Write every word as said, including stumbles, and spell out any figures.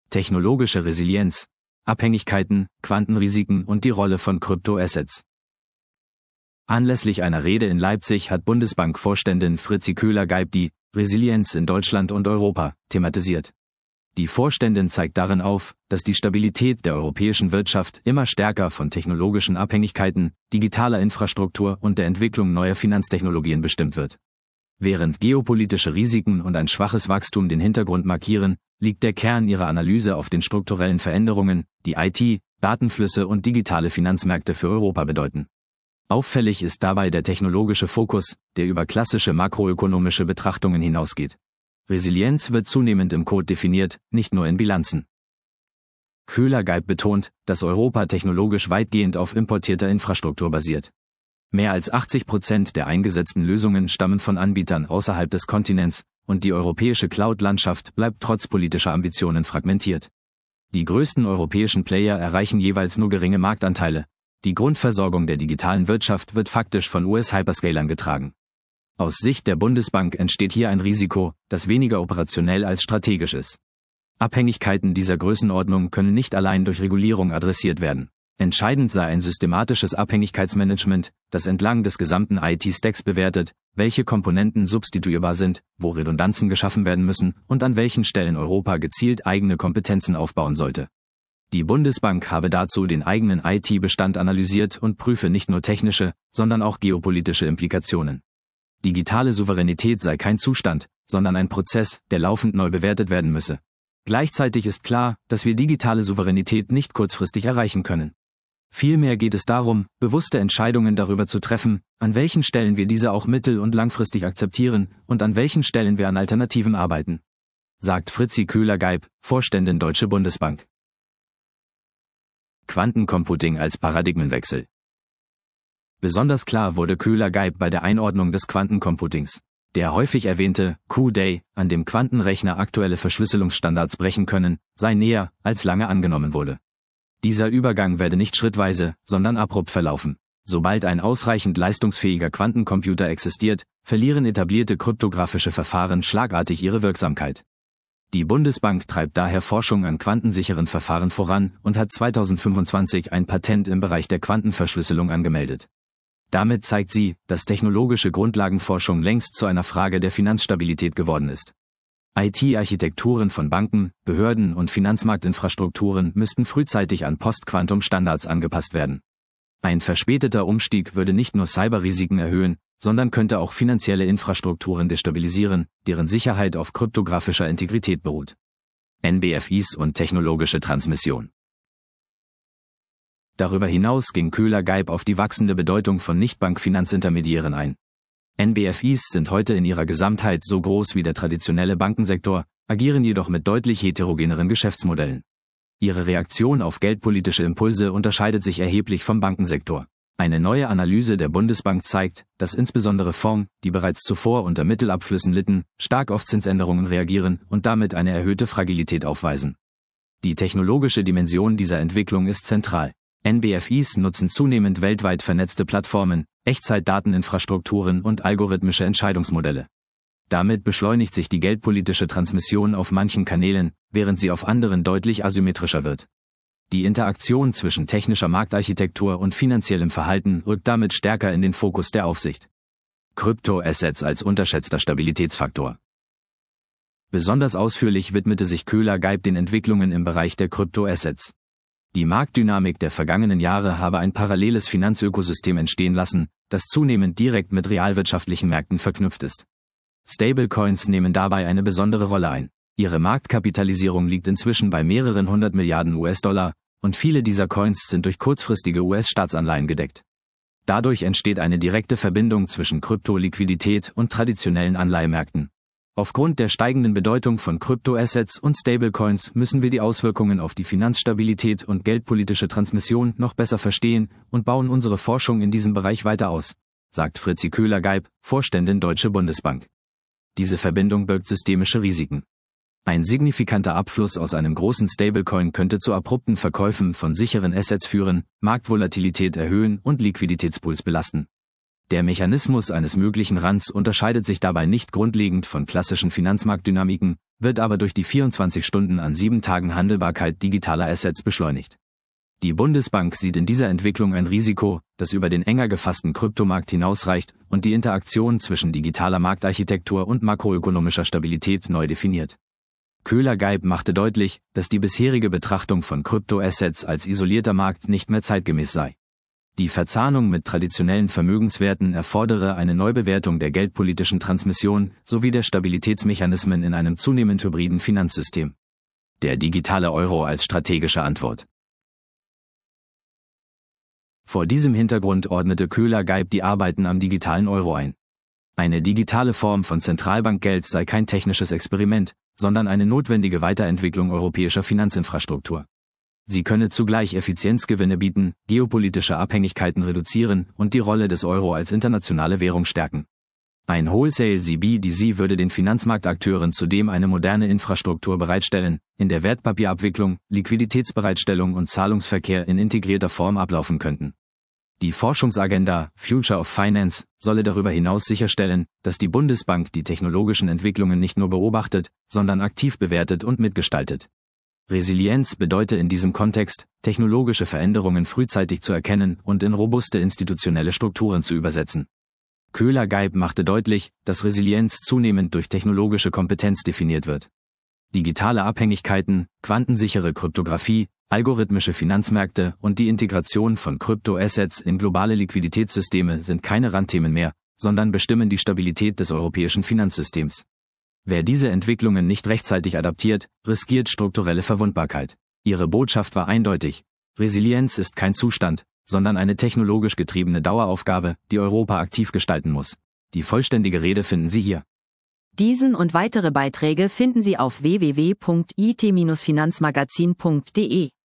technologische Resilienz, Abhängigkeiten, Quantenrisiken und die Rolle von Kryptoassets. Anlässlich einer Rede in Leipzig hat Bundesbank-Vorständin Fritzi Köhler-Geib die Resilienz in Deutschland und Europa thematisiert. Die Vorständin zeigt darin auf, dass die Stabilität der europäischen Wirtschaft immer stärker von technologischen Abhängigkeiten, digitaler Infrastruktur und der Entwicklung neuer Finanztechnologien bestimmt wird. Während geopolitische Risiken und ein schwaches Wachstum den Hintergrund markieren, liegt der Kern ihrer Analyse auf den strukturellen Veränderungen, die I T, Datenflüsse und digitale Finanzmärkte für Europa bedeuten. Auffällig ist dabei der technologische Fokus, der über klassische makroökonomische Betrachtungen hinausgeht. Resilienz wird zunehmend im Code definiert, nicht nur in Bilanzen. Köhler-Geib betont, dass Europa technologisch weitgehend auf importierter Infrastruktur basiert. Mehr als achtzig Prozent der eingesetzten Lösungen stammen von Anbietern außerhalb des Kontinents, und die europäische Cloud-Landschaft bleibt trotz politischer Ambitionen fragmentiert. Die größten europäischen Player erreichen jeweils nur geringe Marktanteile. Die Grundversorgung der digitalen Wirtschaft wird faktisch von U S-Hyperscalern getragen. Aus Sicht der Bundesbank entsteht hier ein Risiko, das weniger operationell als strategisch ist. Abhängigkeiten dieser Größenordnung können nicht allein durch Regulierung adressiert werden. Entscheidend sei ein systematisches Abhängigkeitsmanagement, das entlang des gesamten I T-Stacks bewertet, welche Komponenten substituierbar sind, wo Redundanzen geschaffen werden müssen und an welchen Stellen Europa gezielt eigene Kompetenzen aufbauen sollte. Die Bundesbank habe dazu den eigenen I T-Bestand analysiert und prüfe nicht nur technische, sondern auch geopolitische Implikationen. Digitale Souveränität sei kein Zustand, sondern ein Prozess, der laufend neu bewertet werden müsse. Gleichzeitig ist klar, dass wir digitale Souveränität nicht kurzfristig erreichen können. Vielmehr geht es darum, bewusste Entscheidungen darüber zu treffen, an welchen Stellen wir diese auch mittel- und langfristig akzeptieren und an welchen Stellen wir an Alternativen arbeiten, sagt Fritzi Köhler-Geib, Vorständin Deutsche Bundesbank. Quantencomputing als Paradigmenwechsel. Besonders klar wurde Köhler-Geib bei der Einordnung des Quantencomputings. Der häufig erwähnte Q-Day, an dem Quantenrechner aktuelle Verschlüsselungsstandards brechen können, sei näher, als lange angenommen wurde. Dieser Übergang werde nicht schrittweise, sondern abrupt verlaufen. Sobald ein ausreichend leistungsfähiger Quantencomputer existiert, verlieren etablierte kryptografische Verfahren schlagartig ihre Wirksamkeit. Die Bundesbank treibt daher Forschung an quantensicheren Verfahren voran und hat zweitausendfünfundzwanzig ein Patent im Bereich der Quantenverschlüsselung angemeldet. Damit zeigt sie, dass technologische Grundlagenforschung längst zu einer Frage der Finanzstabilität geworden ist. I T-Architekturen von Banken, Behörden und Finanzmarktinfrastrukturen müssten frühzeitig an Post-Quantum-Standards angepasst werden. Ein verspäteter Umstieg würde nicht nur Cyberrisiken erhöhen, sondern könnte auch finanzielle Infrastrukturen destabilisieren, deren Sicherheit auf kryptografischer Integrität beruht. N B F Is und technologische Transmission. Darüber hinaus ging Köhler-Geib auf die wachsende Bedeutung von Nichtbank-Finanzintermediären ein. N B F Is sind heute in ihrer Gesamtheit so groß wie der traditionelle Bankensektor, agieren jedoch mit deutlich heterogeneren Geschäftsmodellen. Ihre Reaktion auf geldpolitische Impulse unterscheidet sich erheblich vom Bankensektor. Eine neue Analyse der Bundesbank zeigt, dass insbesondere Fonds, die bereits zuvor unter Mittelabflüssen litten, stark auf Zinsänderungen reagieren und damit eine erhöhte Fragilität aufweisen. Die technologische Dimension dieser Entwicklung ist zentral. N B F Is nutzen zunehmend weltweit vernetzte Plattformen, Echtzeitdateninfrastrukturen und algorithmische Entscheidungsmodelle. Damit beschleunigt sich die geldpolitische Transmission auf manchen Kanälen, während sie auf anderen deutlich asymmetrischer wird. Die Interaktion zwischen technischer Marktarchitektur und finanziellem Verhalten rückt damit stärker in den Fokus der Aufsicht. Kryptoassets als unterschätzter Stabilitätsfaktor. Besonders ausführlich widmete sich Köhler-Geib den Entwicklungen im Bereich der Kryptoassets. Die Marktdynamik der vergangenen Jahre habe ein paralleles Finanzökosystem entstehen lassen, das zunehmend direkt mit realwirtschaftlichen Märkten verknüpft ist. Stablecoins nehmen dabei eine besondere Rolle ein. Ihre Marktkapitalisierung liegt inzwischen bei mehreren hundert Milliarden U S-Dollar, und viele dieser Coins sind durch kurzfristige U S-Staatsanleihen gedeckt. Dadurch entsteht eine direkte Verbindung zwischen Kryptoliquidität und traditionellen Anleihemärkten. Aufgrund der steigenden Bedeutung von Kryptoassets und Stablecoins müssen wir die Auswirkungen auf die Finanzstabilität und geldpolitische Transmission noch besser verstehen und bauen unsere Forschung in diesem Bereich weiter aus, sagt Fritzi Köhler-Geib, Vorständin Deutsche Bundesbank. Diese Verbindung birgt systemische Risiken. Ein signifikanter Abfluss aus einem großen Stablecoin könnte zu abrupten Verkäufen von sicheren Assets führen, Marktvolatilität erhöhen und Liquiditätspools belasten. Der Mechanismus eines möglichen Runs unterscheidet sich dabei nicht grundlegend von klassischen Finanzmarktdynamiken, wird aber durch die vierundzwanzig Stunden an sieben Tagen Handelbarkeit digitaler Assets beschleunigt. Die Bundesbank sieht in dieser Entwicklung ein Risiko, das über den enger gefassten Kryptomarkt hinausreicht und die Interaktion zwischen digitaler Marktarchitektur und makroökonomischer Stabilität neu definiert. Köhler-Geib machte deutlich, dass die bisherige Betrachtung von Kryptoassets als isolierter Markt nicht mehr zeitgemäß sei. Die Verzahnung mit traditionellen Vermögenswerten erfordere eine Neubewertung der geldpolitischen Transmission sowie der Stabilitätsmechanismen in einem zunehmend hybriden Finanzsystem. Der digitale Euro als strategische Antwort. Vor diesem Hintergrund ordnete Köhler-Geib die Arbeiten am digitalen Euro ein. Eine digitale Form von Zentralbankgeld sei kein technisches Experiment, sondern eine notwendige Weiterentwicklung europäischer Finanzinfrastruktur. Sie könne zugleich Effizienzgewinne bieten, geopolitische Abhängigkeiten reduzieren und die Rolle des Euro als internationale Währung stärken. Ein Wholesale-C B D C würde den Finanzmarktakteuren zudem eine moderne Infrastruktur bereitstellen, in der Wertpapierabwicklung, Liquiditätsbereitstellung und Zahlungsverkehr in integrierter Form ablaufen könnten. Die Forschungsagenda Future of Finance solle darüber hinaus sicherstellen, dass die Bundesbank die technologischen Entwicklungen nicht nur beobachtet, sondern aktiv bewertet und mitgestaltet. Resilienz bedeute in diesem Kontext, technologische Veränderungen frühzeitig zu erkennen und in robuste institutionelle Strukturen zu übersetzen. Köhler-Geib machte deutlich, dass Resilienz zunehmend durch technologische Kompetenz definiert wird. Digitale Abhängigkeiten, quantensichere Kryptographie, algorithmische Finanzmärkte und die Integration von Kryptoassets in globale Liquiditätssysteme sind keine Randthemen mehr, sondern bestimmen die Stabilität des europäischen Finanzsystems. Wer diese Entwicklungen nicht rechtzeitig adaptiert, riskiert strukturelle Verwundbarkeit. Ihre Botschaft war eindeutig: Resilienz ist kein Zustand, sondern eine technologisch getriebene Daueraufgabe, die Europa aktiv gestalten muss. Die vollständige Rede finden Sie hier. Diesen und weitere Beiträge finden Sie auf w w w punkt i t Bindestrich finanzmagazin punkt de.